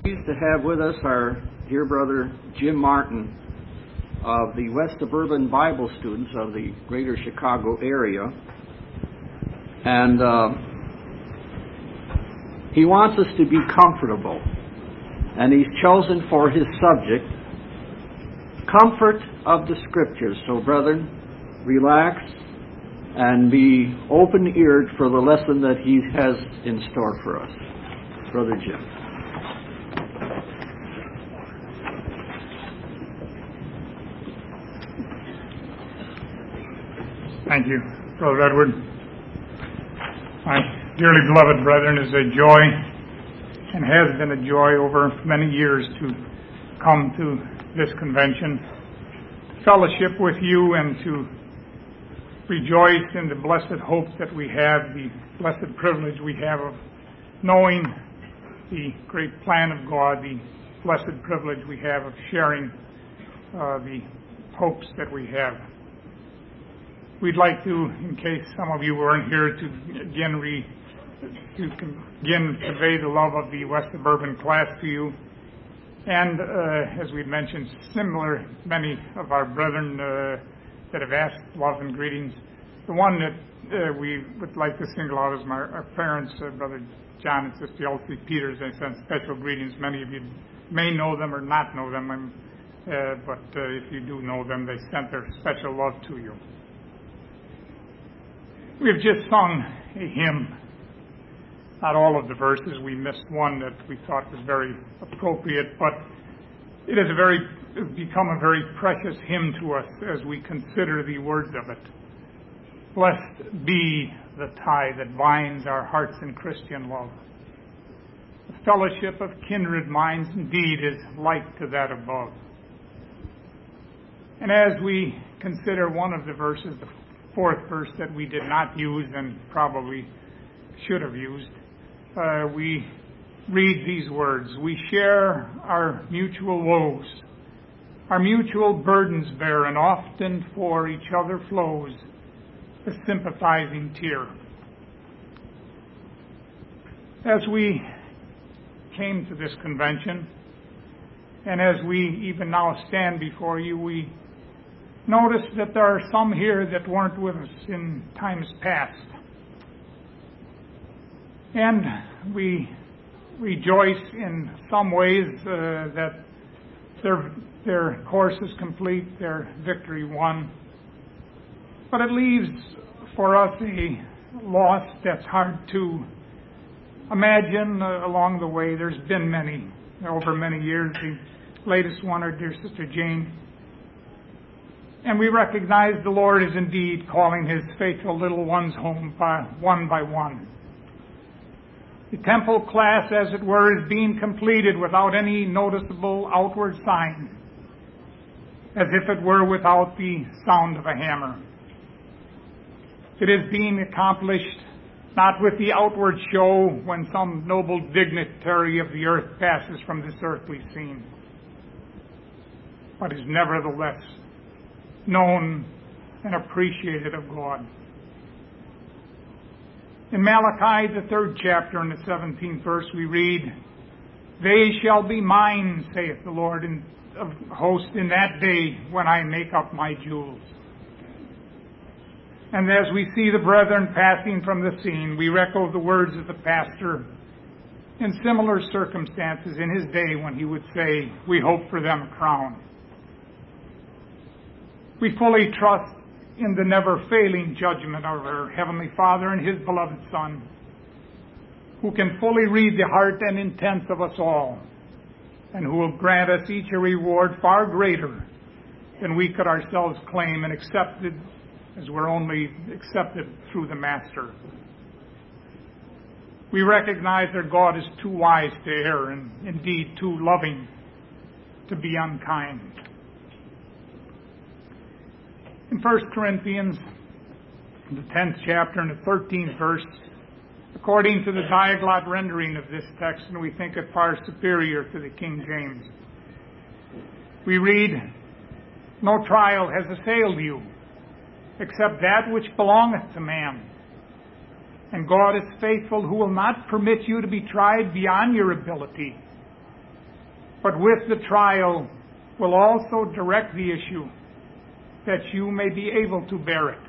Pleased to have with us our dear brother Jim Martin of the West Suburban Bible Students of the Greater Chicago area. And he wants us to be comfortable. And he's chosen for his subject, comfort of the Scriptures. So, brethren, relax and be open-eared for the lesson that he has in store for us. Brother Jim. Thank you, Brother Edward. My dearly beloved brethren, it is a joy and has been a joy over many years to come to this convention, to fellowship with you and to rejoice in the blessed hope that we have, the blessed privilege we have of knowing the great plan of God, the blessed privilege we have of sharing the hopes that we have. We'd like to, in case some of you weren't here, to again convey the love of the West Suburban class to you. And as we've mentioned, many of our brethren that have asked love and greetings. The one that we would like to single out is our parents, Brother John and Sister Elsie Peters. They sent special greetings. Many of you may know them or not know them, but if you do know them, they sent their special love to you. We have just sung a hymn. Not all of the verses. We missed one that we thought was very appropriate, but it has become a very precious hymn to us as we consider the words of it. Blessed be the tie that binds our hearts in Christian love. The fellowship of kindred minds indeed is like to that above. And as we consider one of the verses, the fourth verse that we did not use and probably should have used, we read these words: we share our mutual woes, our mutual burdens bear, and often for each other flows a sympathizing tear. As we came to this convention, and as we even now stand before you, we notice that there are some here that weren't with us in times past. And we rejoice in some ways that their course is complete, their victory won. But it leaves for us a loss that's hard to imagine along the way. There's been many over many years. The latest one, our dear Sister Jane. And we recognize the Lord is indeed calling His faithful little ones home one by one. The temple class, as it were, is being completed without any noticeable outward sign, as if it were without the sound of a hammer. It is being accomplished not with the outward show when some noble dignitary of the earth passes from this earthly scene, but is nevertheless known and appreciated of God. In Malachi, the 3rd chapter, in the 17th verse, we read, "They shall be mine, saith the Lord of hosts, in that day when I make up my jewels." And as we see the brethren passing from the scene, we echo the words of the pastor in similar circumstances in his day when he would say, "We hope for them a crown." We fully trust in the never-failing judgment of our Heavenly Father and His beloved Son, who can fully read the heart and intents of us all, and who will grant us each a reward far greater than we could ourselves claim and accept it, as we're only accepted through the Master. We recognize that God is too wise to err and indeed too loving to be unkind. In 1 Corinthians, the 10th chapter and the 13th verse, according to the Diaglott rendering of this text, and we think it far superior to the King James, we read, "No trial has assailed you, except that which belongeth to man. And God is faithful, who will not permit you to be tried beyond your ability, but with the trial will also direct the issue, that you may be able to bear it.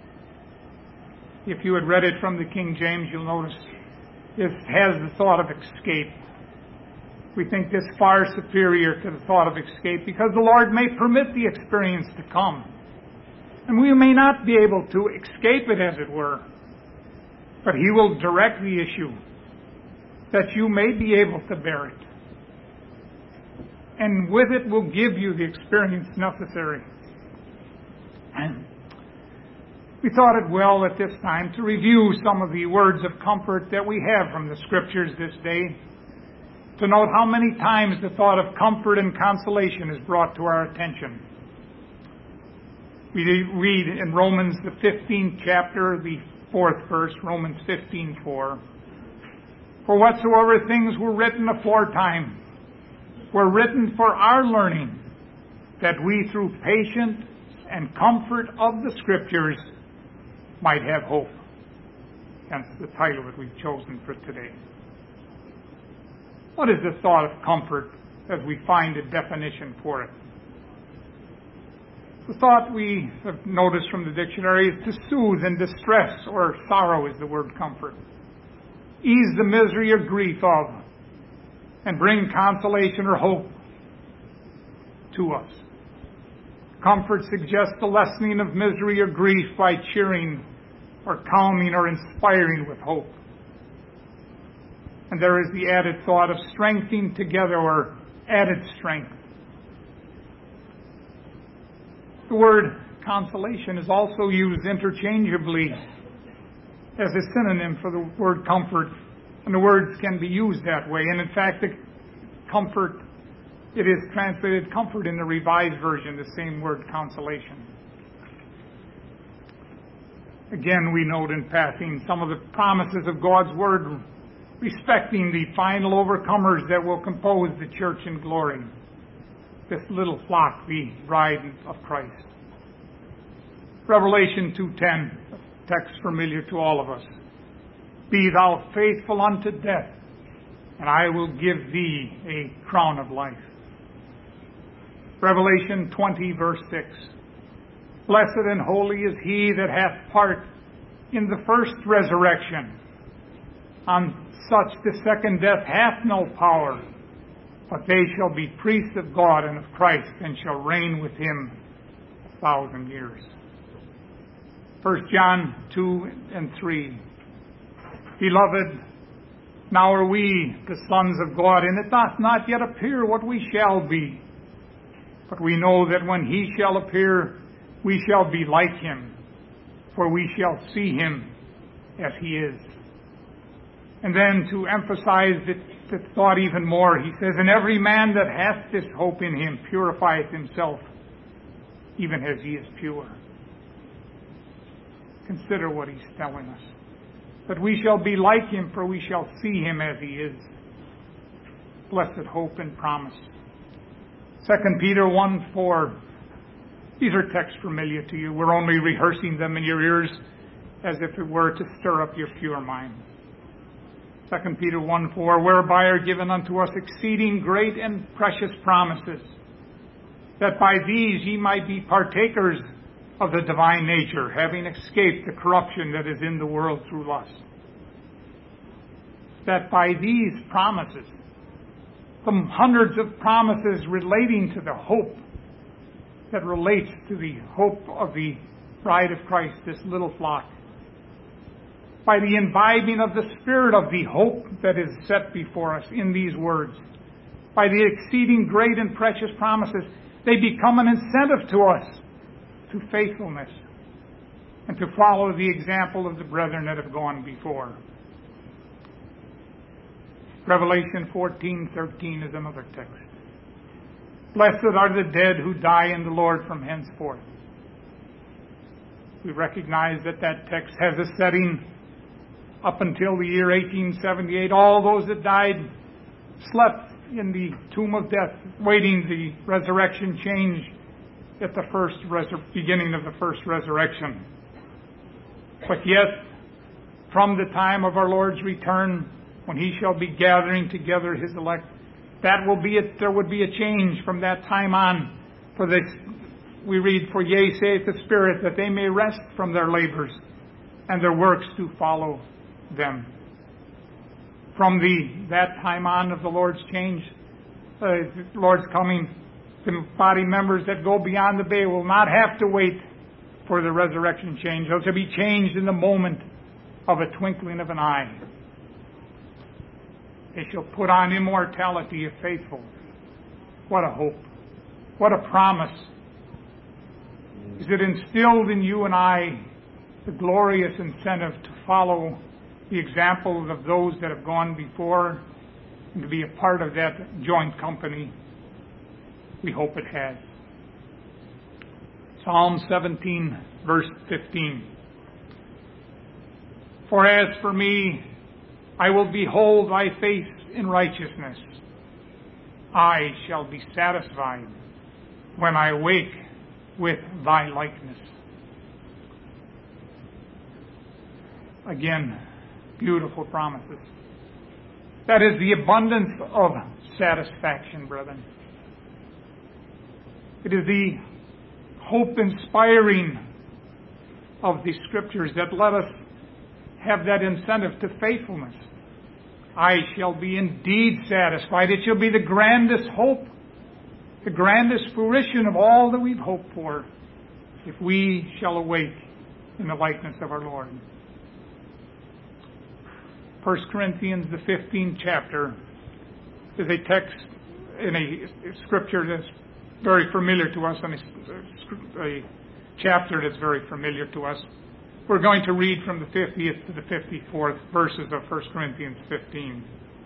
If you had read it from the King James, you'll notice it has the thought of escape. We think this far superior to the thought of escape, because the Lord may permit the experience to come. And we may not be able to escape it, as it were, but He will direct the issue, that you may be able to bear it. And with it will give you the experience necessary. And we thought it well at this time to review some of the words of comfort that we have from the Scriptures this day, to note how many times the thought of comfort and consolation is brought to our attention. We read in Romans, the 15th chapter, the 4th verse, Romans 15:4. For whatsoever things were written aforetime were written for our learning, that we through patience and comfort of the Scriptures might have hope. Hence the title that we've chosen for today. What is the thought of comfort as we find a definition for it? The thought we have noticed from the dictionary is to soothe in distress, or sorrow is the word comfort. Ease the misery or grief of, and bring consolation or hope to us. Comfort suggests the lessening of misery or grief by cheering or calming or inspiring with hope. And there is the added thought of strengthening together, or added strength. The word consolation is also used interchangeably as a synonym for the word comfort, and the words can be used that way. And in fact, the comfort, it is translated comfort in the Revised Version, the same word consolation. Again, we note in passing some of the promises of God's Word respecting the final overcomers that will compose the church in glory, this little flock, the bride of Christ. Revelation 2:10, a text familiar to all of us. Be thou faithful unto death, and I will give thee a crown of life. Revelation 20, verse 6. Blessed and holy is he that hath part in the first resurrection. On such the second death hath no power, but they shall be priests of God and of Christ, and shall reign with him 1,000 years. 1 John 2 and 3. Beloved, now are we the sons of God, and it doth not yet appear what we shall be. But we know that when he shall appear, we shall be like him, for we shall see him as he is. And then to emphasize the thought even more, he says, and every man that hath this hope in him purifieth himself, even as he is pure. Consider what he's telling us. That we shall be like him, for we shall see him as he is. Blessed hope and promise. 2 Peter 1:4. These are texts familiar to you. We're only rehearsing them in your ears as if it were to stir up your pure mind. 2 Peter 1:4, whereby are given unto us exceeding great and precious promises, that by these ye might be partakers of the divine nature, having escaped the corruption that is in the world through lust. That by these promises, some hundreds of promises relating to the hope that relates to the hope of the bride of Christ, this little flock, by the imbibing of the spirit of the hope that is set before us in these words, by the exceeding great and precious promises, they become an incentive to us to faithfulness and to follow the example of the brethren that have gone before. Revelation 14:13 is another text. Blessed are the dead who die in the Lord from henceforth. We recognize that that text has a setting up until the year 1878. All those that died slept in the tomb of death, waiting the resurrection change at the beginning of the first resurrection. But yet, from the time of our Lord's return, when he shall be gathering together his elect, That will be it. There would be a change from that time on. For this, we read, "For yea, saith the Spirit, that they may rest from their labors, and their works do follow them." From that time on of the Lord's change, the Lord's coming, the body members that go beyond the veil will not have to wait for the resurrection change. They'll be changed in the moment of a twinkling of an eye. They shall put on immortality if faithful. What a hope. What a promise. Is it instilled in you and I the glorious incentive to follow the example of those that have gone before and to be a part of that joint company? We hope it has. Psalm 17, verse 15. "For as for me, I will behold thy face in righteousness. I shall be satisfied when I wake with thy likeness." Again, beautiful promises. That is the abundance of satisfaction, brethren. It is the hope-inspiring of the Scriptures that let us have that incentive to faithfulness. I shall be indeed satisfied. It shall be the grandest hope, the grandest fruition of all that we've hoped for, if we shall awake in the likeness of our Lord. 1 Corinthians, the 15th chapter, is a text in a Scripture that's very familiar to us, and a chapter that's very familiar to us. We're going to read from the 50th to the 54th verses of 1 Corinthians 15.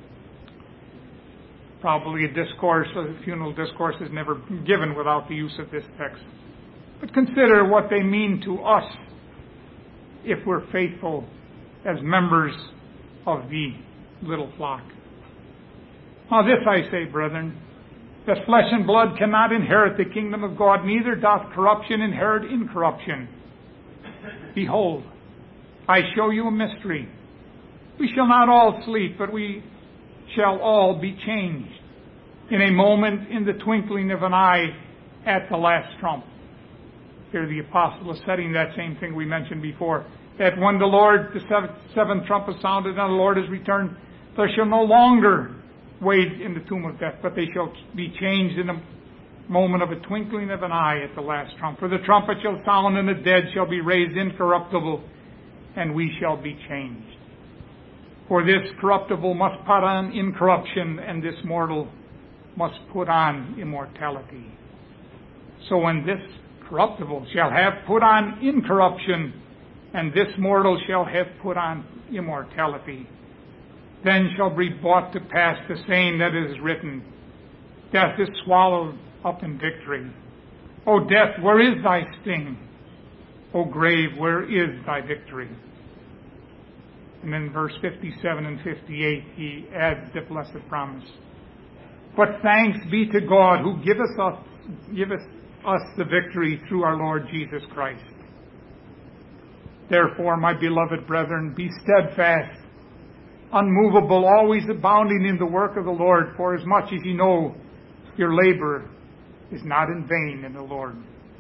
Probably a funeral discourse is never given without the use of this text. But consider what they mean to us if we're faithful as members of the little flock. Now this I say, brethren, that flesh and blood cannot inherit the kingdom of God, neither doth corruption inherit incorruption. Behold, I show you a mystery. We shall not all sleep, but we shall all be changed in a moment, in the twinkling of an eye, at the last trump. Here the apostle is setting that same thing we mentioned before, that when the seventh trumpet sounded and the Lord is returned, there shall no longer wait in the tomb of death, but they shall be changed in a moment of a twinkling of an eye at the last trump. For the trumpet shall sound, and the dead shall be raised incorruptible, and we shall be changed. For this corruptible must put on incorruption, and this mortal must put on immortality. So when this corruptible shall have put on incorruption, and this mortal shall have put on immortality, then shall be brought to pass the saying that is written, Death is swallowed up in victory. O death, where is thy sting? O grave, where is thy victory? And then verse 57 and 58, he adds the blessed promise. But thanks be to God who giveth us the victory through our Lord Jesus Christ. Therefore, my beloved brethren, be steadfast, unmovable, always abounding in the work of the Lord, for as much as ye know your labor is not in vain in the Lord.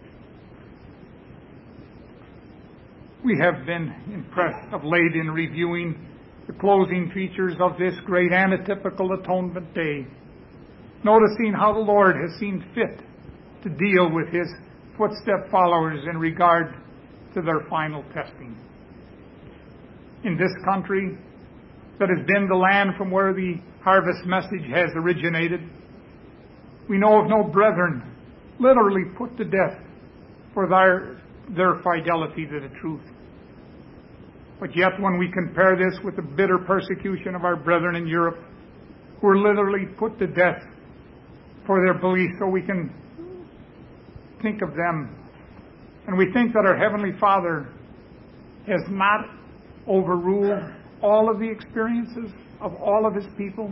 We have been impressed of late in reviewing the closing features of this great anatypical atonement day, noticing how the Lord has seen fit to deal with His footstep followers in regard to their final testing. In this country that has been the land from where the harvest message has originated, we know of no brethren literally put to death for their fidelity to the truth. But yet when we compare this with the bitter persecution of our brethren in Europe, who are literally put to death for their belief, so we can think of them. And we think that our Heavenly Father has not overruled all of the experiences of all of His people,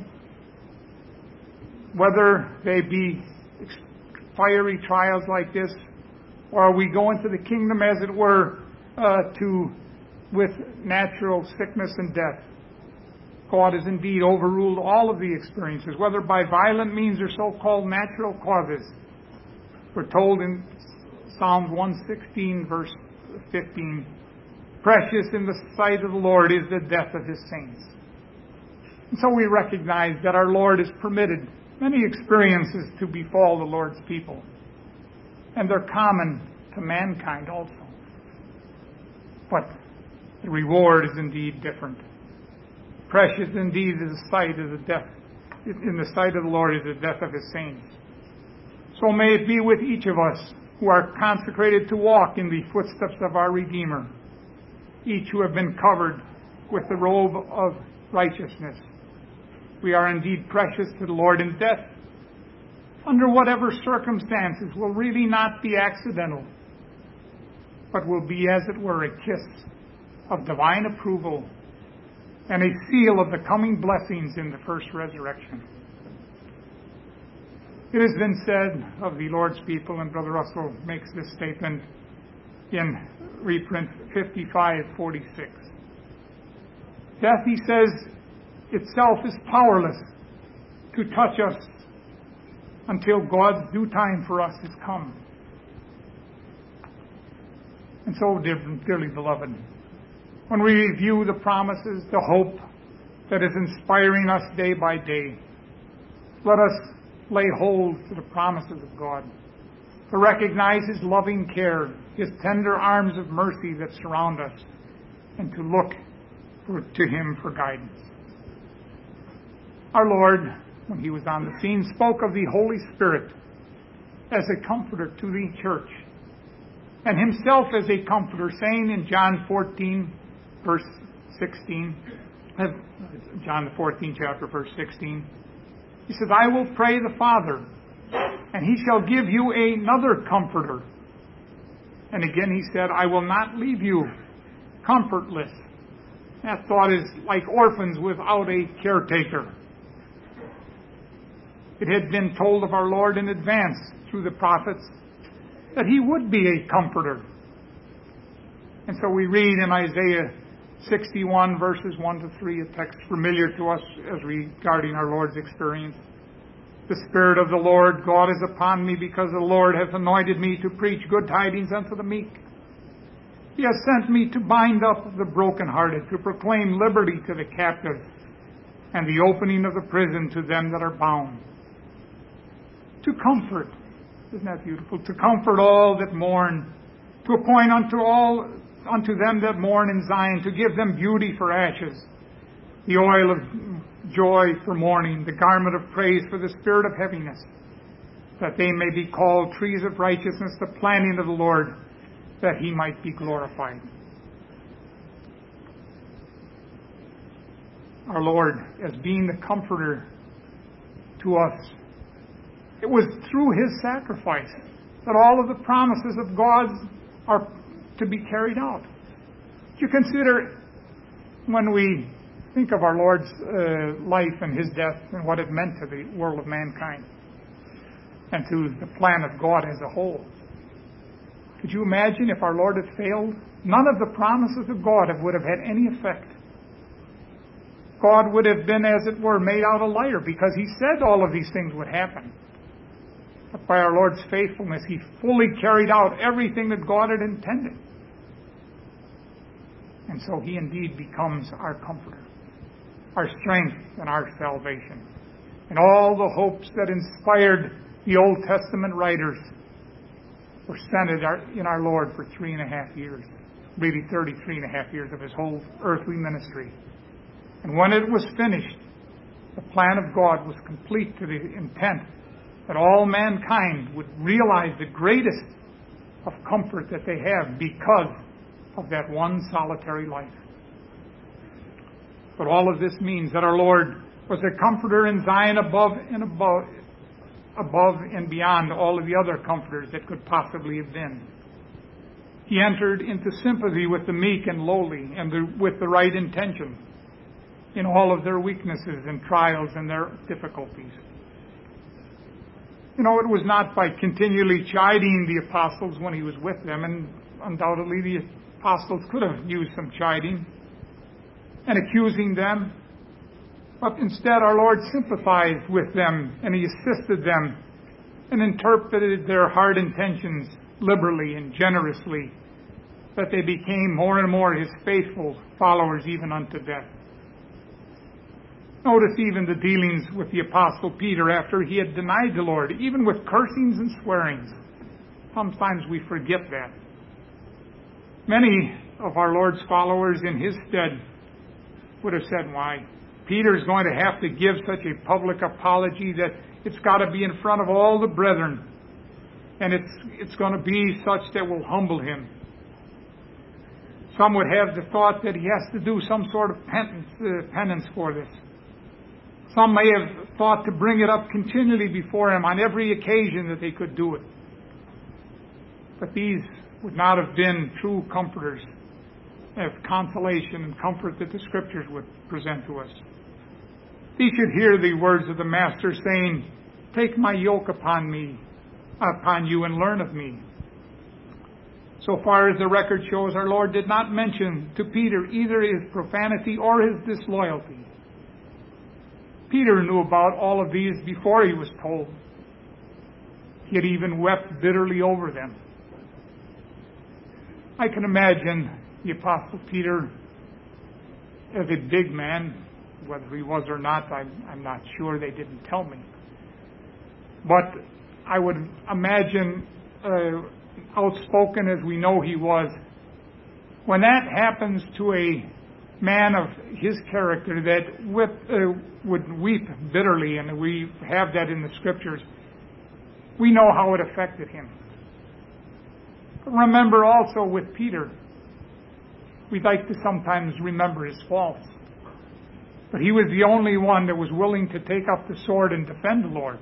whether they be fiery trials like this, or are we going to the kingdom, as it were, with natural sickness and death. God has indeed overruled all of the experiences, whether by violent means or so-called natural causes. We're told in Psalm 116, verse 15, "Precious in the sight of the Lord is the death of His saints." And so we recognize that our Lord has permitted many experiences to befall the Lord's people. And they're common to mankind also. But the reward is indeed different. Precious indeed is the sight of the death. In the sight of the Lord is the death of His saints. So may it be with each of us who are consecrated to walk in the footsteps of our Redeemer, each who have been covered with the robe of righteousness. We are indeed precious to the Lord, and death, under whatever circumstances, will really not be accidental, but will be, as it were, a kiss of divine approval and a seal of the coming blessings in the first resurrection. It has been said of the Lord's people, and Brother Russell makes this statement in reprint 5546. Death, he says, itself is powerless to touch us until God's due time for us has come. And so, dearly beloved, when we review the promises, the hope that is inspiring us day by day, let us lay hold to the promises of God, to recognize His loving care, His tender arms of mercy that surround us, and to look to Him for guidance. Our Lord, when He was on the scene, spoke of the Holy Spirit as a comforter to the church, and Himself as a comforter, saying in John 14, verse 16, John the 14th chapter, verse 16, He says, "I will pray the Father, and He shall give you another comforter." And again He said, "I will not leave you comfortless." That thought is like orphans without a caretaker. It had been told of our Lord in advance through the prophets that He would be a comforter. And so we read in Isaiah 61 verses 1 to 3, a text familiar to us as regarding our Lord's experience. "The Spirit of the Lord God is upon me, because the Lord hath anointed me to preach good tidings unto the meek. He has sent me to bind up the brokenhearted, to proclaim liberty to the captives, and the opening of the prison to them that are bound. To comfort," isn't that beautiful? "To comfort all that mourn, to appoint unto them that mourn in Zion, to give them beauty for ashes, the oil of joy for mourning, the garment of praise for the spirit of heaviness, that they may be called trees of righteousness, the planting of the Lord, that He might be glorified." Our Lord, as being the comforter to us, it was through His sacrifice that all of the promises of God are to be carried out. You consider, when we think of our Lord's life and His death and what it meant to the world of mankind and to the plan of God as a whole. Could you imagine if our Lord had failed? None of the promises of God would have had any effect. God would have been, as it were, made out a liar, because He said all of these things would happen. But by our Lord's faithfulness, He fully carried out everything that God had intended. And so He indeed becomes our comforter, our strength, and our salvation. And all the hopes that inspired the Old Testament writers were centered in our Lord for 3.5 years, really 33.5 years of His whole earthly ministry. And when it was finished, the plan of God was complete to the intent that all mankind would realize the greatest of comfort that they have because of that one solitary life. But all of this means that our Lord was a comforter in Zion above and beyond all of the other comforters that could possibly have been. He entered into sympathy with the meek and lowly, and with the right intention in all of their weaknesses and trials and their difficulties. You know, it was not by continually chiding the apostles when He was with them, and undoubtedly the apostles could have used some chiding and accusing them. But instead our Lord sympathized with them, and He assisted them and interpreted their hard intentions liberally and generously, that they became more and more His faithful followers even unto death. Notice even the dealings with the Apostle Peter after he had denied the Lord, even with cursings and swearings. Sometimes we forget that. Many of our Lord's followers in His stead would have said, why, Peter's going to have to give such a public apology that it's got to be in front of all the brethren, and it's going to be such that will humble him. Some would have the thought that he has to do some sort of penance for this. Some may have thought to bring it up continually before him on every occasion that they could do it. But these would not have been true comforters of consolation and comfort that the Scriptures would present to us. These should hear the words of the Master saying, "Take my yoke upon you, and learn of me." So far as the record shows, our Lord did not mention to Peter either his profanity or his disloyalty. Peter knew about all of these before he was told. He had even wept bitterly over them. I can imagine the Apostle Peter as a big man. Whether he was or not, I'm not sure. They didn't tell me. But I would imagine, outspoken as we know he was, when that happens to a man of his character that would weep bitterly, and we have that in the Scriptures, we know how it affected him. But remember also with Peter, we like to sometimes remember his faults. But he was the only one that was willing to take up the sword and defend the Lord.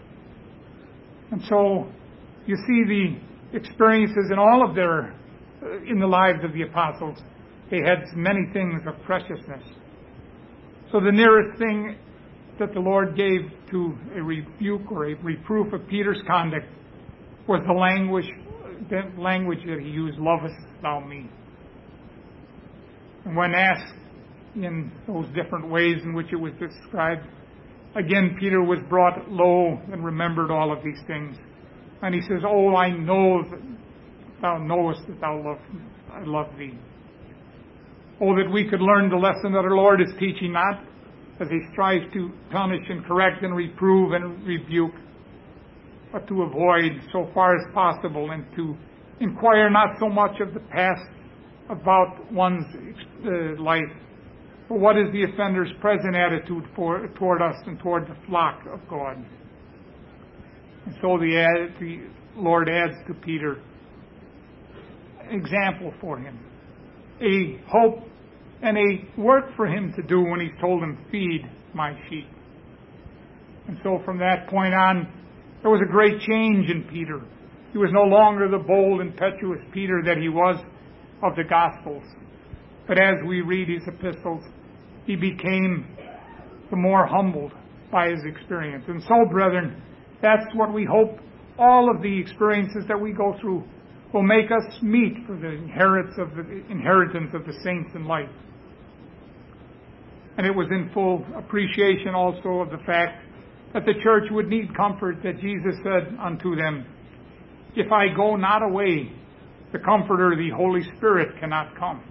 And so you see the experiences in all of in the lives of the apostles. They had many things of preciousness. So the nearest thing that the Lord gave to a rebuke or a reproof of Peter's conduct was the language that he used, "Lovest thou me?" And when asked in those different ways in which it was described, again Peter was brought low and remembered all of these things. And he says, "Oh, I know that thou knowest that I love thee." Oh, that we could learn the lesson that our Lord is teaching, not as He strives to punish and correct and reprove and rebuke, but to avoid so far as possible and to inquire not so much of the past about one's life, but what is the offender's present attitude toward us and toward the flock of God. And so the Lord adds to Peter an example for him, a hope and a work for him to do when He's told him, "Feed my sheep." And so from that point on, there was a great change in Peter. He was no longer the bold, impetuous Peter that he was of the Gospels. But as we read his epistles, he became the more humbled by his experience. And so, brethren, that's what we hope all of the experiences that we go through will make us meet for the inheritance of the saints in life. And it was in full appreciation also of the fact that the church would need comfort, that Jesus said unto them, "If I go not away, the Comforter, the Holy Spirit, cannot come."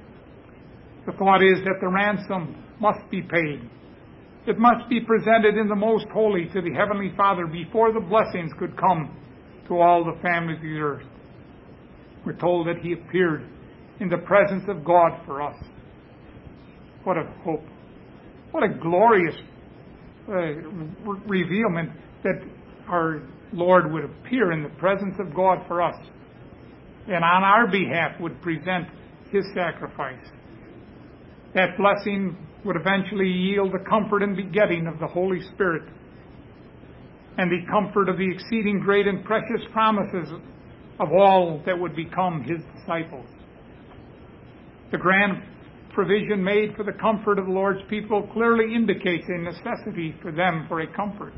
The thought is that the ransom must be paid. It must be presented in the most holy to the Heavenly Father before the blessings could come to all the families of the earth. We're told that He appeared in the presence of God for us. What a hope. What a glorious revealment that our Lord would appear in the presence of God for us, and on our behalf would present His sacrifice. That blessing would eventually yield the comfort and begetting of the Holy Spirit, and the comfort of the exceeding great and precious promises of all that would become His disciples. The grand provision made for the comfort of the Lord's people clearly indicates a necessity for them for a comfort.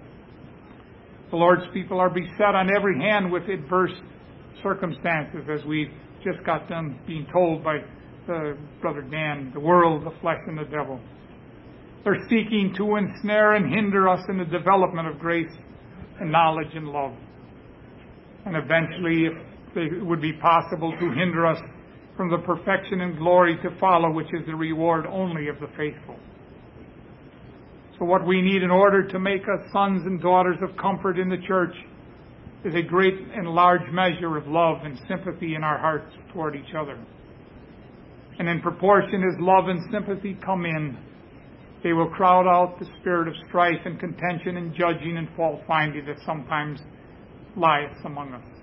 The Lord's people are beset on every hand with adverse circumstances, as we've just got done being told by Brother Dan, the world, the flesh, and the devil. They're seeking to ensnare and hinder us in the development of grace and knowledge and love. And eventually, if it would be possible, to hinder us from the perfection and glory to follow, which is the reward only of the faithful. So what we need in order to make us sons and daughters of comfort in the church is a great and large measure of love and sympathy in our hearts toward each other. And in proportion as love and sympathy come in, they will crowd out the spirit of strife and contention and judging and fault-finding that sometimes lieth among us.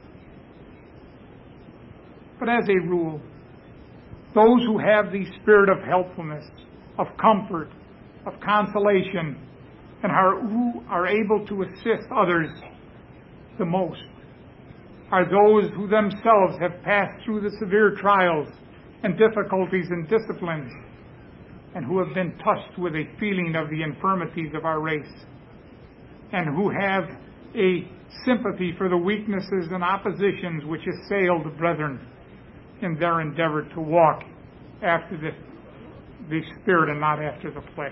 But as a rule, those who have the spirit of helpfulness, of comfort, of consolation, and who are able to assist others the most are those who themselves have passed through the severe trials and difficulties and disciplines, and who have been touched with a feeling of the infirmities of our race, and who have a sympathy for the weaknesses and oppositions which assail the brethren in their endeavor to walk after the Spirit and not after the flesh.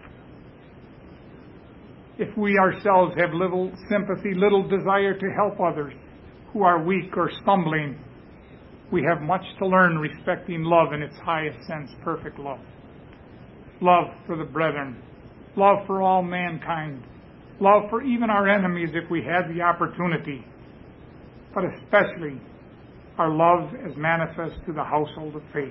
If we ourselves have little sympathy, little desire to help others who are weak or stumbling, we have much to learn respecting love in its highest sense, perfect love. Love for the brethren, love for all mankind, love for even our enemies if we had the opportunity, but especially our love as manifest to the household of faith.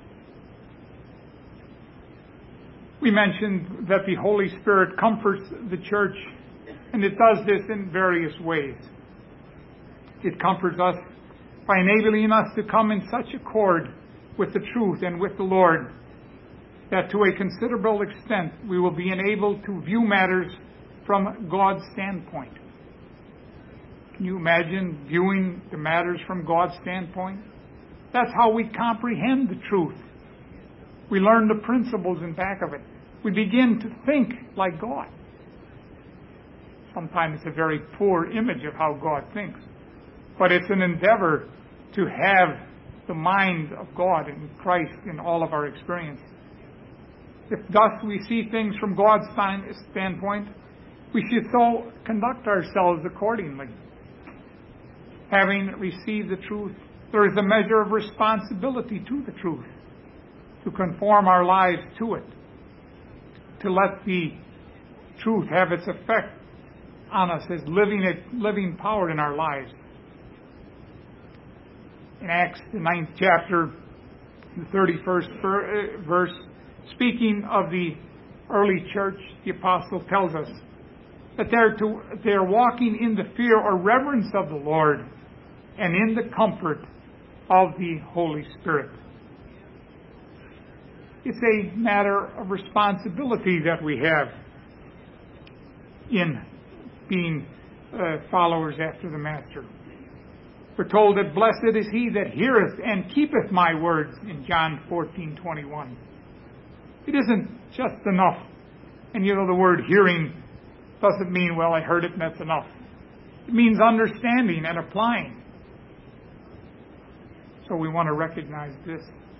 We mentioned that the Holy Spirit comforts the church, and it does this in various ways. It comforts us by enabling us to come in such accord with the truth and with the Lord that to a considerable extent we will be enabled to view matters from God's standpoint. Can you imagine viewing the matters from God's standpoint? That's how we comprehend the truth. We learn the principles in back of it. We begin to think like God. Sometimes it's a very poor image of how God thinks, but it's an endeavor to have the mind of God and Christ in all of our experience. If thus we see things from God's standpoint, we should so conduct ourselves accordingly. Having received the truth, there is a measure of responsibility to the truth, to conform our lives to it, to let the truth have its effect on us as living power in our lives. In Acts, the 9th chapter, the 31st verse, speaking of the early church, the apostle tells us that they're walking in the fear or reverence of the Lord and in the comfort of the Holy Spirit. It's a matter of responsibility that we have in being followers after the Master. We're told that blessed is he that heareth and keepeth my words in John 14:21. It isn't just enough. And the word hearing doesn't mean, well, I heard it and that's enough. It means understanding and applying. So we want to recognize this.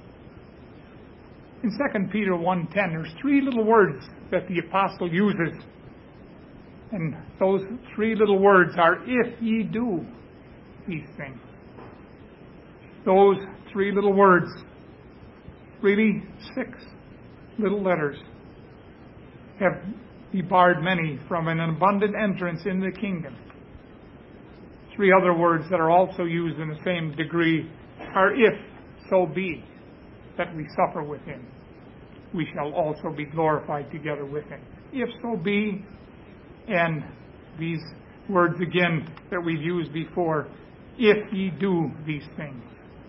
In 2 Peter 1:10, there's three little words that the apostle uses. And those three little words are, if ye do these things. Those three little words, really 6 little letters, have debarred many from an abundant entrance in the kingdom. 3 other words that are also used in the same degree are, if so be that we suffer with him, we shall also be glorified together with him. If so be, and these words again that we've used before, if ye do these things.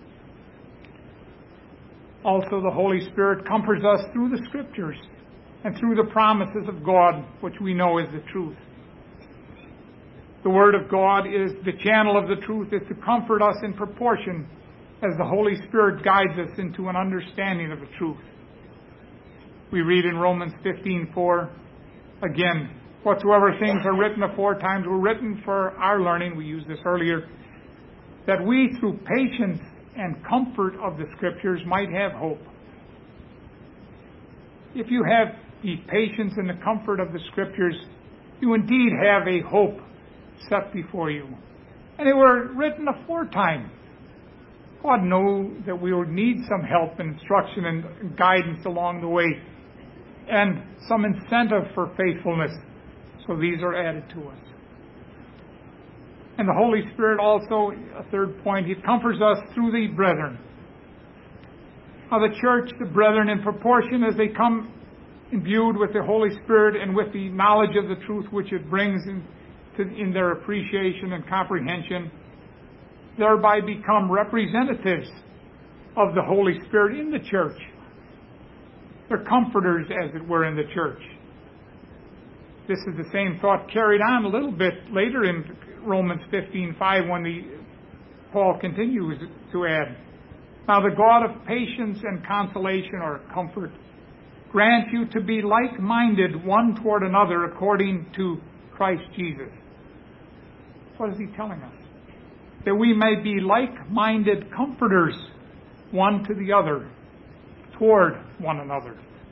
Also, the Holy Spirit comforts us through the Scriptures and through the promises of God, which we know is the truth. The Word of God is the channel of the truth, is to comfort us in proportion as the Holy Spirit guides us into an understanding of the truth. We read in Romans 15:4, again, whatsoever things are written aforetimes were written for our learning, we used this earlier, that we through patience and comfort of the Scriptures might have hope. If you have the patience and the comfort of the Scriptures, you indeed have a hope set before you. And they were written aforetime. God knew that we would need some help and instruction and guidance along the way, and some incentive for faithfulness. So these are added to us. And the Holy Spirit also, a third point, He comforts us through the brethren. Now the church, the brethren, in proportion as they come imbued with the Holy Spirit and with the knowledge of the truth which it brings in their appreciation and comprehension, thereby become representatives of the Holy Spirit in the church. They're comforters, as it were, in the church. This is the same thought carried on a little bit later in Romans 15:5 when Paul continues to add, "Now the God of patience and consolation," or comfort, "grant you to be like-minded one toward another according to Christ Jesus." What is he telling us? That we may be like-minded comforters one to the other, toward one another.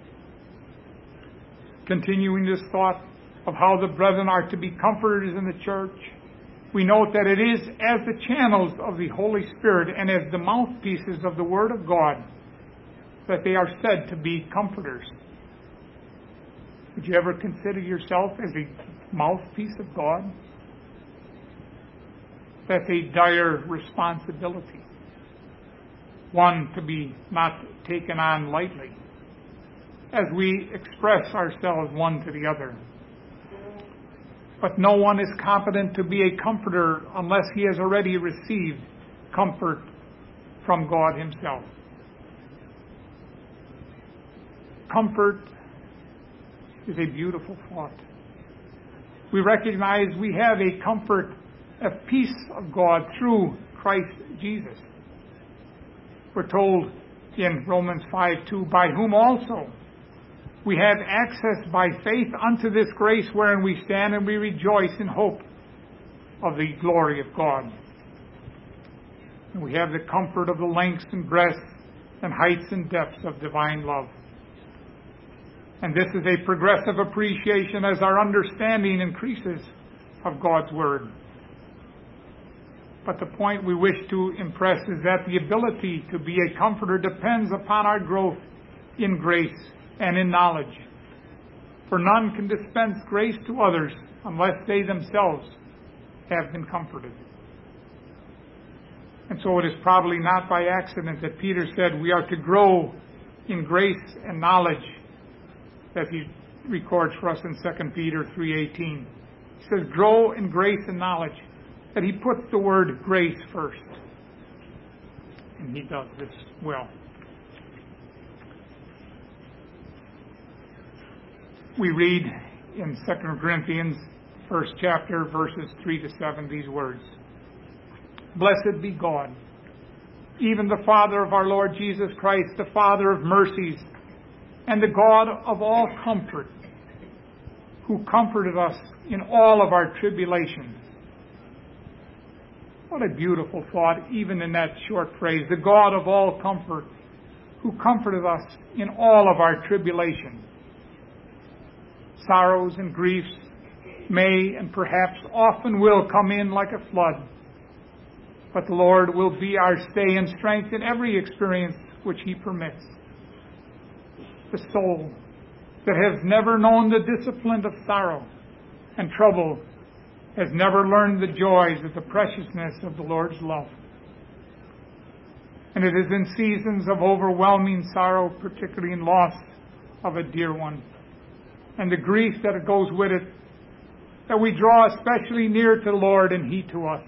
Continuing this thought of how the brethren are to be comforters in the church, we note that it is as the channels of the Holy Spirit and as the mouthpieces of the Word of God that they are said to be comforters. Would you ever consider yourself as a mouthpiece of God? That's a dire responsibility, one to be not taken on lightly as we express ourselves one to the other. But no one is competent to be a comforter unless he has already received comfort from God Himself. Comfort is a beautiful thought. We recognize we have a comfort, a peace of God through Christ Jesus. We're told in Romans 5:2, "By whom also we have access by faith unto this grace wherein we stand, and we rejoice in hope of the glory of God." And we have the comfort of the lengths and breadths and heights and depths of divine love. And this is a progressive appreciation as our understanding increases of God's Word. But the point we wish to impress is that the ability to be a comforter depends upon our growth in grace and in knowledge. For none can dispense grace to others unless they themselves have been comforted. And so it is probably not by accident that Peter said we are to grow in grace and knowledge, that he records for us in 2 Peter 3:18. He says, grow in grace and knowledge, that he puts the word grace first. And he does this well. We read in 2 Corinthians, 1st chapter, verses 3 to 7, these words. Blessed be God, even the Father of our Lord Jesus Christ, the Father of mercies, and the God of all comfort, who comforted us in all of our tribulations. What a beautiful thought, even in that short phrase. The God of all comfort, who comforted us in all of our tribulations. Sorrows and griefs may and perhaps often will come in like a flood, but the Lord will be our stay and strength in every experience which He permits. The soul that has never known the discipline of sorrow and trouble has never learned the joys of the preciousness of the Lord's love. And it is in seasons of overwhelming sorrow, particularly in loss of a dear one, and the grief that goes with it, that we draw especially near to the Lord and He to us.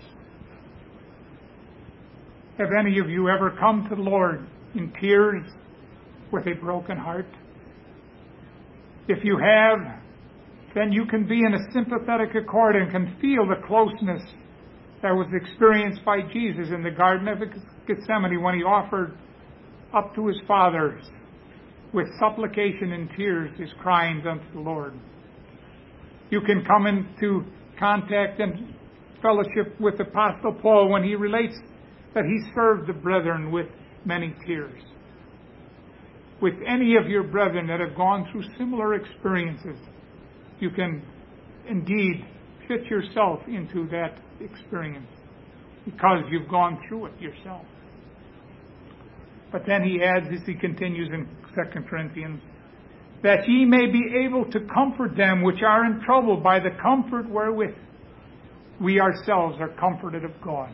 Have any of you ever come to the Lord in tears with a broken heart? If you have, then you can be in a sympathetic accord and can feel the closeness that was experienced by Jesus in the Garden of Gethsemane when He offered up to His Father with supplication and tears His cryings unto the Lord. You can come into contact and fellowship with Apostle Paul when he relates that he served the brethren with many tears. with any of your brethren that have gone through similar experiences, you can indeed fit yourself into that experience because you've gone through it yourself. But then he adds, as he continues in 2 Corinthians, that ye may be able to comfort them which are in trouble by the comfort wherewith we ourselves are comforted of God.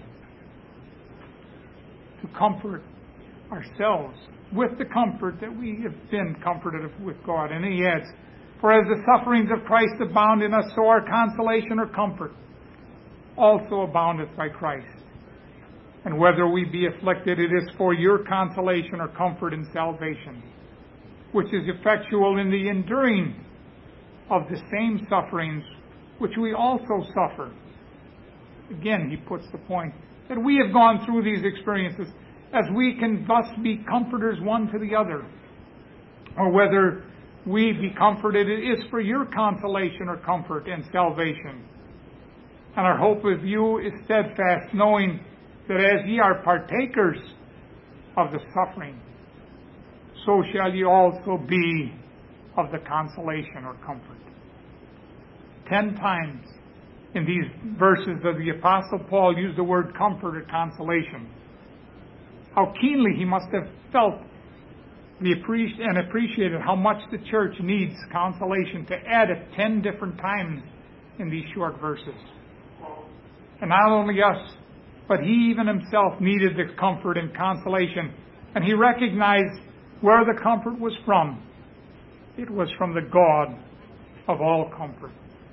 To comfort ourselves with the comfort that we have been comforted with God. And he adds, for as the sufferings of Christ abound in us, so our consolation or comfort also aboundeth by Christ. And whether we be afflicted, it is for your consolation or comfort in salvation, which is effectual in the enduring of the same sufferings which we also suffer. Again, he puts the point that we have gone through these experiences as we can thus be comforters one to the other. Or whether we be comforted, it is for your consolation or comfort and salvation. And our hope of you is steadfast, knowing that as ye are partakers of the suffering, so shall ye also be of the consolation or comfort. 10 times in these verses of the Apostle Paul used the word comfort or consolation. How keenly he must have felt and appreciated how much the church needs consolation to add it 10 different times in these short verses. And not only us, but he even himself needed the comfort and consolation. And he recognized where the comfort was from. It was from the God of all comfort.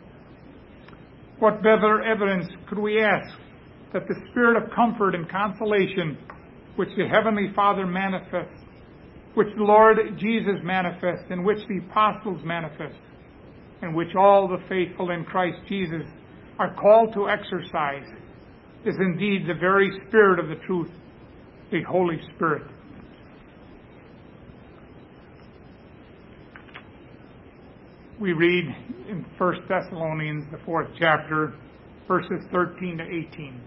What better evidence could we ask that the spirit of comfort and consolation which the Heavenly Father manifests, which the Lord Jesus manifests, and which the apostles manifest, and which all the faithful in Christ Jesus are called to exercise, is indeed the very Spirit of the truth, the Holy Spirit. We read in 1 Thessalonians, the 4th chapter, verses 13 to 18.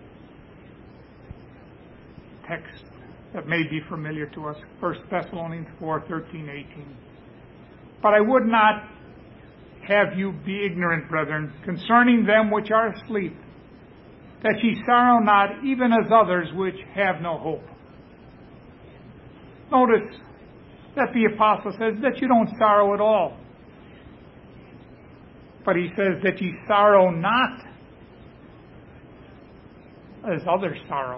Text that may be familiar to us, 1 Thessalonians 4, 13, 18. But I would not have you be ignorant, brethren, concerning them which are asleep, that ye sorrow not, even as others which have no hope. Notice that the apostle says that you don't sorrow at all. But he says that ye sorrow not as others sorrow,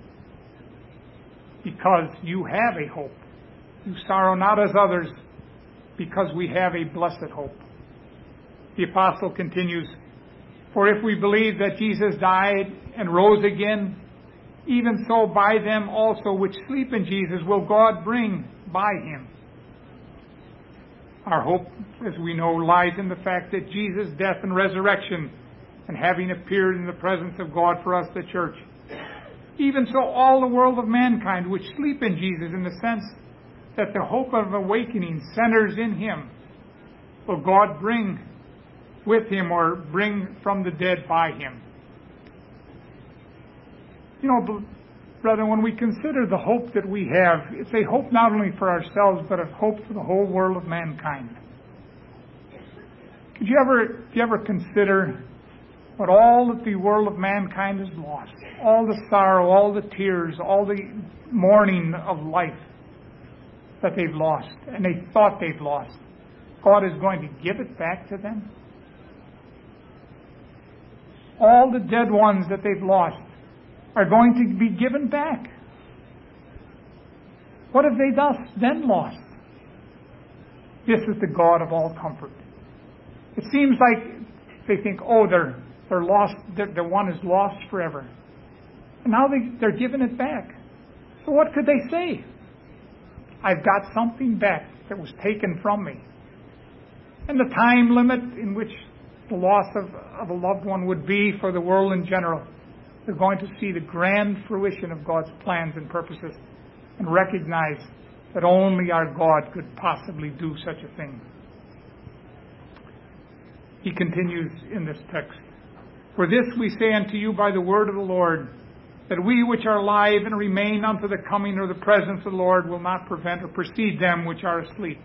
because you have a hope. You sorrow not as others, because we have a blessed hope. The apostle continues, for if we believe that Jesus died and rose again, even so by them also which sleep in Jesus will God bring by him. Our hope, as we know, lies in the fact that Jesus' death and resurrection, and having appeared in the presence of God for us, the church, even so all the world of mankind which sleep in Jesus, in the sense that the hope of awakening centers in him, will God bring with him or bring from the dead by him. You know, brethren, when we consider the hope that we have, it's a hope not only for ourselves, but a hope for the whole world of mankind. Did you ever consider what all that the world of mankind has lost? All the sorrow, all the tears, all the mourning of life that they've lost, and they thought they've lost. God is going to give it back to them. All the dead ones that they've lost are going to be given back. What have they then lost? This is the God of all comfort. It seems like they think, oh, they're lost. The one is lost forever. And now they're giving it back. So what could they say? I've got something back that was taken from me. And the time limit in which the loss of a loved one would be for the world in general, they're going to see the grand fruition of God's plans and purposes and recognize that only our God could possibly do such a thing. He continues in this text, for this we say unto you by the word of the Lord, that we which are alive and remain unto the coming or the presence of the Lord will not prevent or precede them which are asleep.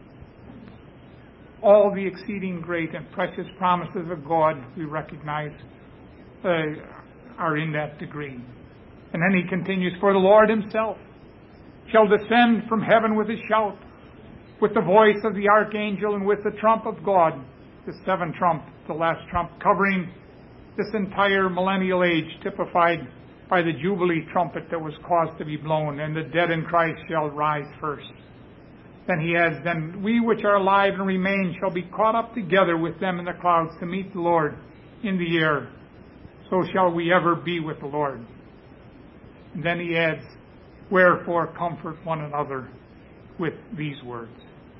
All the exceeding great and precious promises of God, we recognize, are in that degree. And then he continues, for the Lord himself shall descend from heaven with a shout, with the voice of the archangel, and with the trump of God, the seventh trump, the last trump, covering this entire millennial age, typified by the Jubilee trumpet that was caused to be blown, and the dead in Christ shall rise first. Then he adds, then we which are alive and remain shall be caught up together with them in the clouds to meet the Lord in the air. So shall we ever be with the Lord. And then he adds, wherefore comfort one another with these words.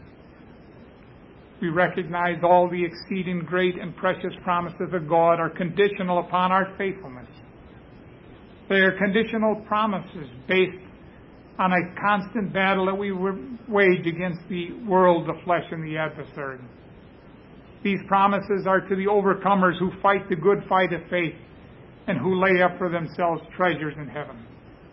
We recognize all the exceeding great and precious promises of God are conditional upon our faithfulness. They are conditional promises based on a constant battle that we wage against the world, the flesh, and the adversary. These promises are to the overcomers who fight the good fight of faith and who lay up for themselves treasures in heaven.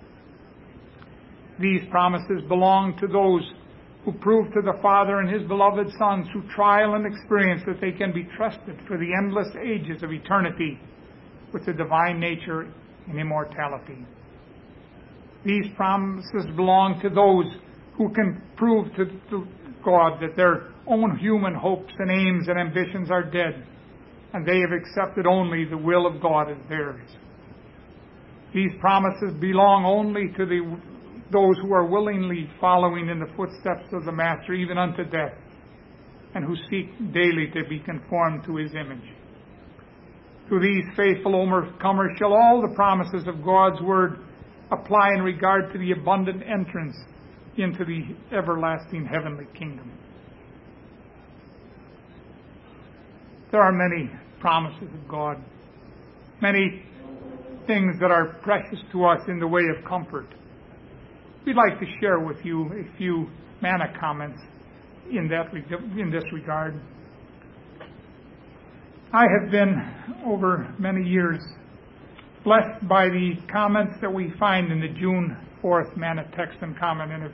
These promises belong to those who prove to the Father and His beloved Son through trial and experience that they can be trusted for the endless ages of eternity with the divine nature and immortality. These promises belong to those who can prove to God that their own human hopes and aims and ambitions are dead, and they have accepted only the will of God as theirs. These promises belong only to those who are willingly following in the footsteps of the Master, even unto death, and who seek daily to be conformed to His image. To these faithful overcomers shall all the promises of God's Word apply in regard to the abundant entrance into the everlasting heavenly kingdom. There are many promises of God, many things that are precious to us in the way of comfort. We'd like to share with you a few manna comments in this regard. I have been, over many years, blessed by the comments that we find in the June 4th Manna Text and Comment, and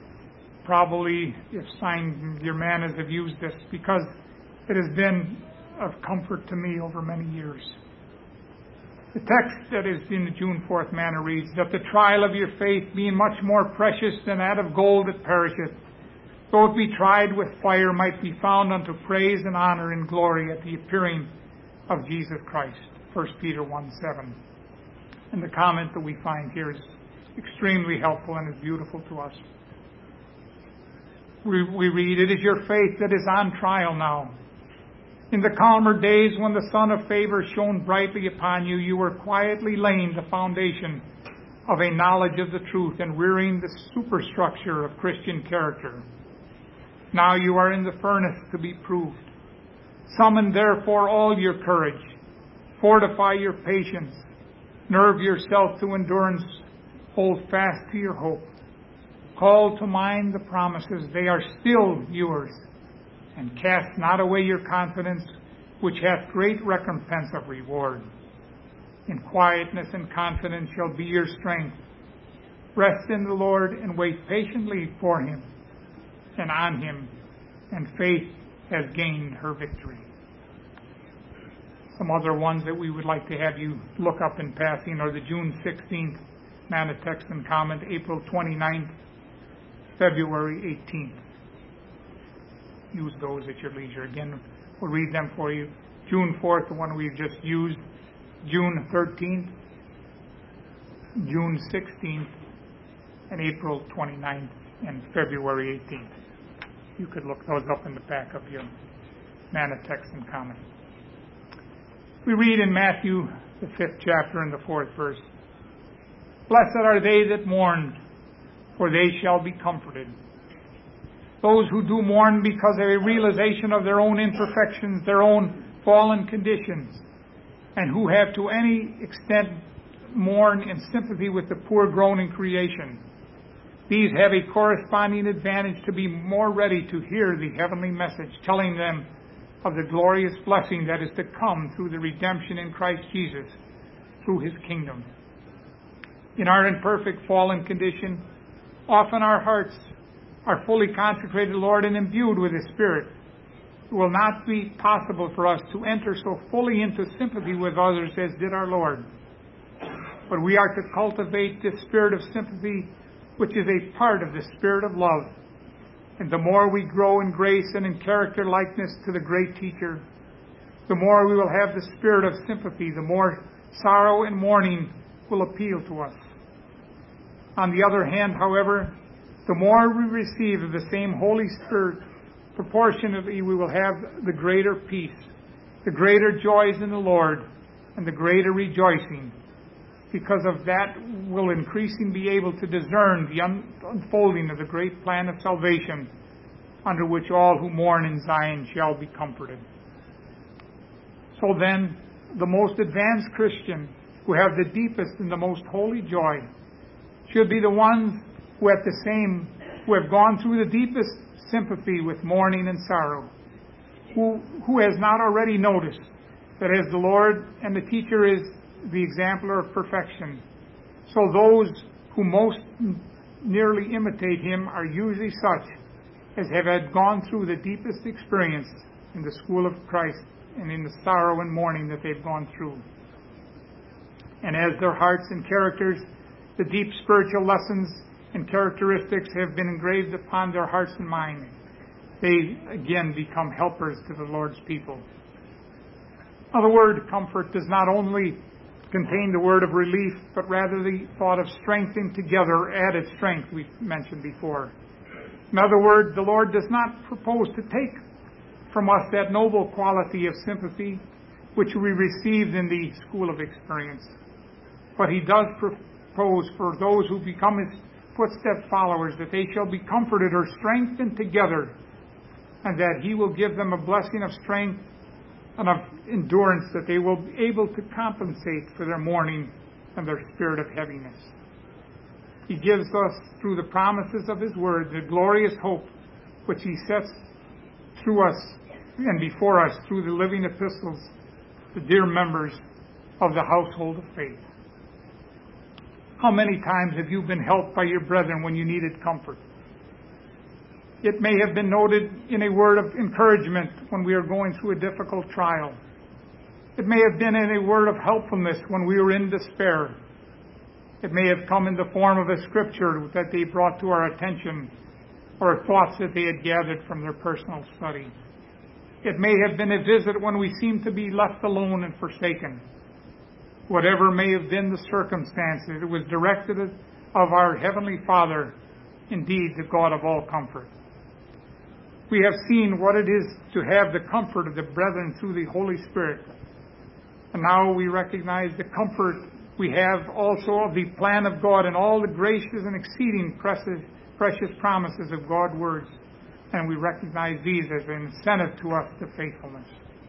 if signed, your mannas have used this, because it has been of comfort to me over many years. The text that is in the June 4th Manna reads, that the trial of your faith being much more precious than that of gold that perisheth, though it be tried with fire, might be found unto praise and honor and glory at the appearing of Jesus Christ. 1 Peter 1:7. And the comment that we find here is extremely helpful and is beautiful to us. We read, it is your faith that is on trial now. In the calmer days when the sun of favor shone brightly upon you, you were quietly laying the foundation of a knowledge of the truth and rearing the superstructure of Christian character. Now you are in the furnace to be proved. Summon therefore all your courage. Fortify your patience. Nerve yourself to endurance. Hold fast to your hope. Call to mind the promises. They are still yours. And cast not away your confidence, which hath great recompense of reward. In quietness and confidence shall be your strength. Rest in the Lord and wait patiently for Him and on Him, and faith has gained her victory. Some other ones that we would like to have you look up in passing are the June 16th Manna Text and Comment, April 29th, February 18th. Use those at your leisure. Again, we'll read them for you. June 4th, the one we've just used. June 13th, June 16th, and April 29th, and February 18th. You could look those up in the back of your Manna Text and Comment. We read in Matthew, the 5th chapter and the 4th verse, blessed are they that mourn, for they shall be comforted. Those who do mourn because of a realization of their own imperfections, their own fallen conditions, and who have to any extent mourn in sympathy with the poor groaning creation. These have a corresponding advantage to be more ready to hear the heavenly message, telling them of the glorious blessing that is to come through the redemption in Christ Jesus, through His kingdom. In our imperfect fallen condition, often our hearts are fully consecrated, Lord, and imbued with His Spirit. It will not be possible for us to enter so fully into sympathy with others as did our Lord. But we are to cultivate this spirit of sympathy, which is a part of the spirit of love. And the more we grow in grace and in character likeness to the great teacher, the more we will have the spirit of sympathy, the more sorrow and mourning will appeal to us. On the other hand, however, the more we receive of the same Holy Spirit, proportionately we will have the greater peace, the greater joys in the Lord, and the greater rejoicing. Because of that, we'll increasingly be able to discern the unfolding of the great plan of salvation, under which all who mourn in Zion shall be comforted. So then, the most advanced Christian, who have the deepest and the most holy joy, should be the ones who have gone through the deepest sympathy with mourning and sorrow, who has not already noticed that as the Lord and the teacher is the exemplar of perfection, so those who most nearly imitate him are usually such as have had gone through the deepest experience in the school of Christ and in the sorrow and mourning that they've gone through. And as their hearts and characters, the deep spiritual lessons and characteristics have been engraved upon their hearts and minds, they again become helpers to the Lord's people. Now, the word comfort does not only contain the word of relief, but rather the thought of strengthening together, added strength we've mentioned before. In other words, the Lord does not propose to take from us that noble quality of sympathy which we received in the school of experience. But He does propose for those who become His footstep followers that they shall be comforted or strengthened together, and that He will give them a blessing of strength and of endurance, that they will be able to compensate for their mourning and their spirit of heaviness. He gives us, through the promises of His Word, the glorious hope which He sets through us and before us through the living epistles, the dear members of the household of faith. How many times have you been helped by your brethren when you needed comfort? It may have been noted in a word of encouragement when we are going through a difficult trial. It may have been in a word of helpfulness when we were in despair. It may have come in the form of a scripture that they brought to our attention, or thoughts that they had gathered from their personal study. It may have been a visit when we seemed to be left alone and forsaken. Whatever may have been the circumstances, it was directed of our Heavenly Father, indeed the God of all comfort. We have seen what it is to have the comfort of the brethren through the Holy Spirit. And now we recognize the comfort we have also of the plan of God and all the gracious and exceeding precious promises of God's words. And we recognize these as an incentive to us to faithfulness.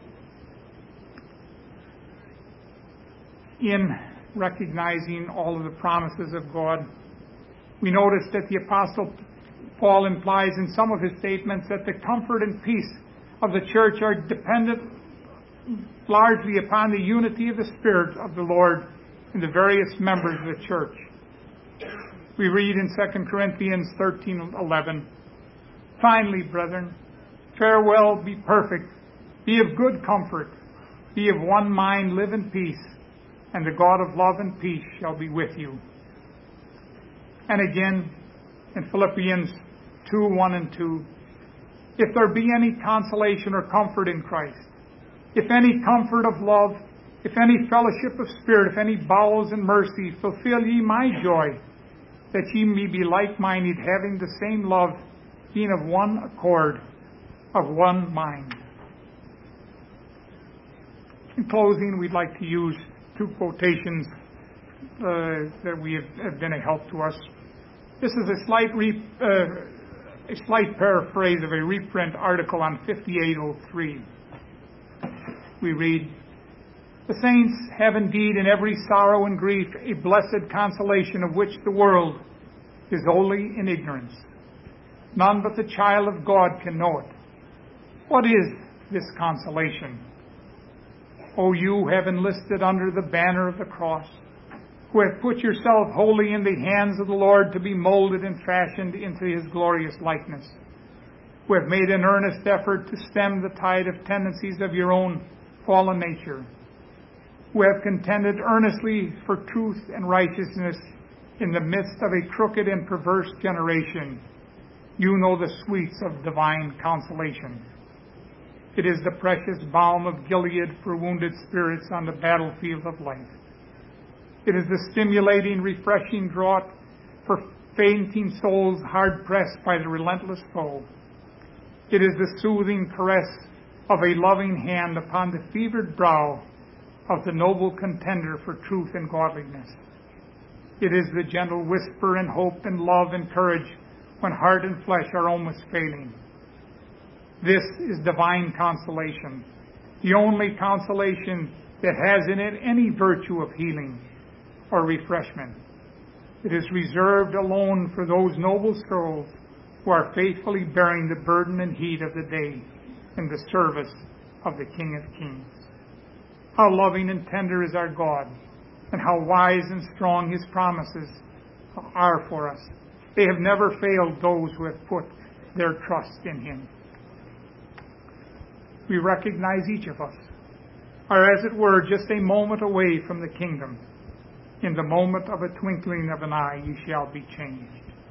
In recognizing all of the promises of God, we notice that the Apostle Paul implies in some of his statements that the comfort and peace of the church are dependent largely upon the unity of the Spirit of the Lord in the various members of the church. We read in 2 Corinthians 13:11, "Finally, brethren, farewell, be perfect, be of good comfort, be of one mind, live in peace, and the God of love and peace shall be with you." And again, in Philippians 2:1 and 2, "If there be any consolation or comfort in Christ, if any comfort of love, if any fellowship of spirit, if any bowels and mercy, fulfill ye my joy, that ye may be like-minded, having the same love, being of one accord, of one mind." In closing, we'd like to use two quotations that have been a help to us. This is a slight paraphrase of a reprint article on 5803. We read, "The saints have indeed in every sorrow and grief a blessed consolation of which the world is wholly in ignorance. None but the child of God can know it. What is this consolation? O you who have enlisted under the banner of the cross, who have put yourself wholly in the hands of the Lord to be molded and fashioned into His glorious likeness, who have made an earnest effort to stem the tide of tendencies of your own fallen nature, who have contended earnestly for truth and righteousness in the midst of a crooked and perverse generation. You know the sweets of divine consolation. It is the precious balm of Gilead for wounded spirits on the battlefield of life. It is the stimulating, refreshing draught for fainting souls hard pressed by the relentless foe. It is the soothing caress of a loving hand upon the fevered brow of the noble contender for truth and godliness. It is the gentle whisper and hope and love and courage when heart and flesh are almost failing. This is divine consolation, the only consolation that has in it any virtue of healing or refreshment. It is reserved alone for those noble souls who are faithfully bearing the burden and heat of the day in the service of the King of Kings. How loving and tender is our God, and how wise and strong His promises are for us. They have never failed those who have put their trust in Him. We recognize each of us are, as it were, just a moment away from the kingdom. In the moment of a twinkling of an eye, you shall be changed.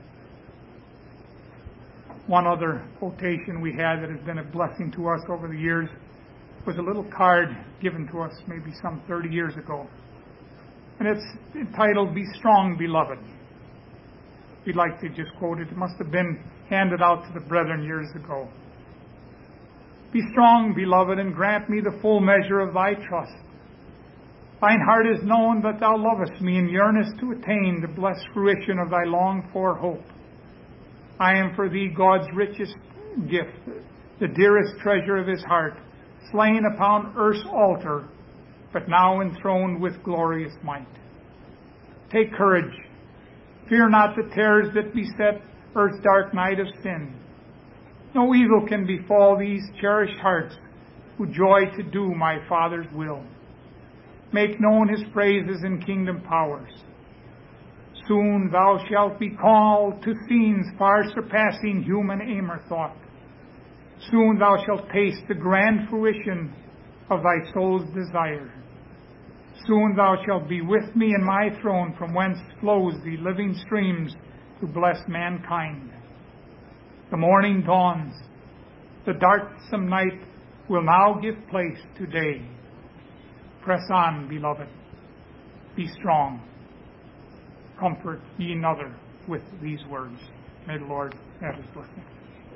One other quotation we had that has been a blessing to us over the years was a little card given to us maybe some 30 years ago. And it's entitled, "Be Strong, Beloved." We'd like to just quote it. It must have been handed out to the brethren years ago. "Be strong, beloved, and grant me the full measure of thy trust. Thine heart is known that thou lovest me, and yearnest to attain the blessed fruition of thy longed-for hope. I am for thee God's richest gift, the dearest treasure of His heart, slain upon earth's altar, but now enthroned with glorious might. Take courage. Fear not the terrors that beset earth's dark night of sin. No evil can befall these cherished hearts who joy to do my Father's will. Make known His praises and kingdom powers. Soon thou shalt be called to scenes far surpassing human aim or thought. Soon thou shalt taste the grand fruition of thy soul's desire. Soon thou shalt be with me in my throne, from whence flows the living streams to bless mankind. The morning dawns. The darksome night will now give place to day. Press on, beloved. Be strong. Comfort ye another with these words." May the Lord have His blessing.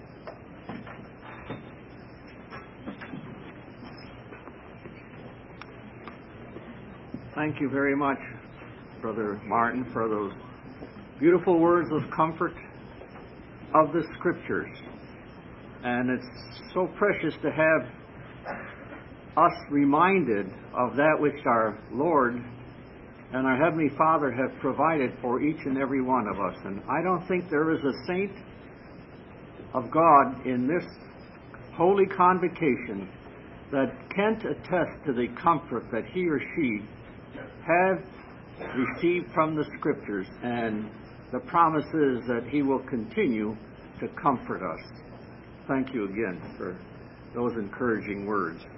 Thank you very much, Brother Martin, for those beautiful words of comfort of the Scriptures. And it's so precious to have us reminded of that which our Lord and our Heavenly Father have provided for each and every one of us. And I don't think there is a saint of God in this holy convocation that can't attest to the comfort that he or she have received from the Scriptures and the promises that He will continue to comfort us. Thank you again for those encouraging words.